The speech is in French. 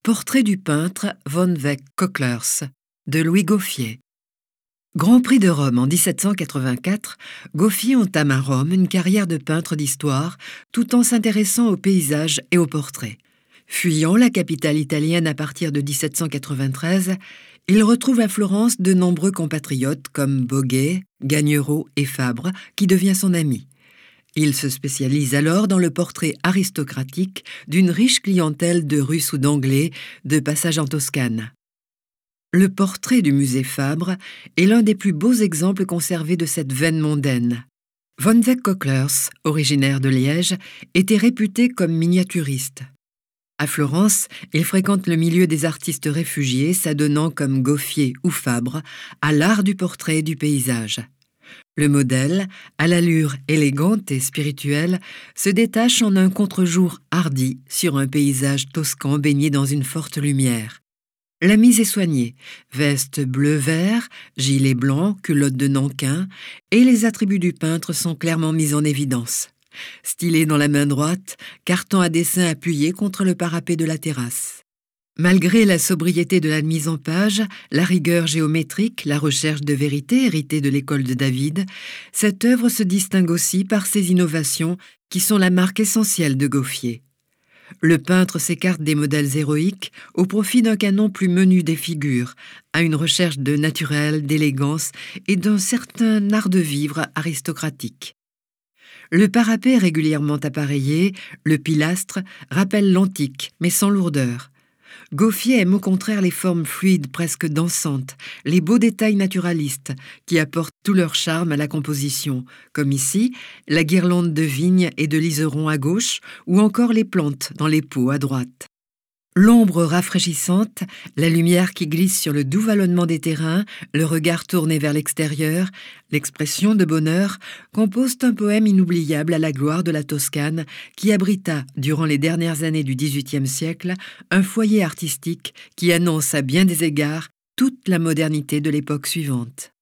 Portrait du peintre von Weck-Coclers de Louis Gouffier. Grand Prix de Rome en 1784, Gouffier entame à Rome une carrière de peintre d'histoire tout en s'intéressant aux paysages et aux portraits. Fuyant la capitale italienne à partir de 1793, il retrouve à Florence de nombreux compatriotes comme Boguet, Gagnerot et Fabre, qui devient son ami. Il se spécialise alors dans le portrait aristocratique d'une riche clientèle de Russes ou d'Anglais de passage en Toscane. Le portrait du musée Fabre est l'un des plus beaux exemples conservés de cette veine mondaine. Von Weck-Coclers, originaire de Liège, était réputé comme miniaturiste. À Florence, il fréquente le milieu des artistes réfugiés, s'adonnant comme Gouffier ou Fabre à l'art du portrait et du paysage. Le modèle, à l'allure élégante et spirituelle, se détache en un contre-jour hardi sur un paysage toscan baigné dans une forte lumière. La mise est soignée, veste bleu-vert, gilet blanc, culotte de nankin, et les attributs du peintre sont clairement mis en évidence. Stylet dans la main droite, carton à dessin appuyé contre le parapet de la terrasse. Malgré la sobriété de la mise en page, la rigueur géométrique, la recherche de vérité héritée de l'école de David, cette œuvre se distingue aussi par ses innovations qui sont la marque essentielle de Gouffier. Le peintre s'écarte des modèles héroïques au profit d'un canon plus menu des figures, à une recherche de naturel, d'élégance et d'un certain art de vivre aristocratique. Le parapet régulièrement appareillé, le pilastre, rappelle l'antique, mais sans lourdeur. Gouffier aime au contraire les formes fluides, presque dansantes, les beaux détails naturalistes qui apportent tout leur charme à la composition, comme ici, la guirlande de vignes et de liserons à gauche, ou encore les plantes dans les pots à droite. L'ombre rafraîchissante, la lumière qui glisse sur le doux vallonnement des terrains, le regard tourné vers l'extérieur, l'expression de bonheur, composent un poème inoubliable à la gloire de la Toscane qui abrita, durant les dernières années du XVIIIe siècle, un foyer artistique qui annonce à bien des égards toute la modernité de l'époque suivante.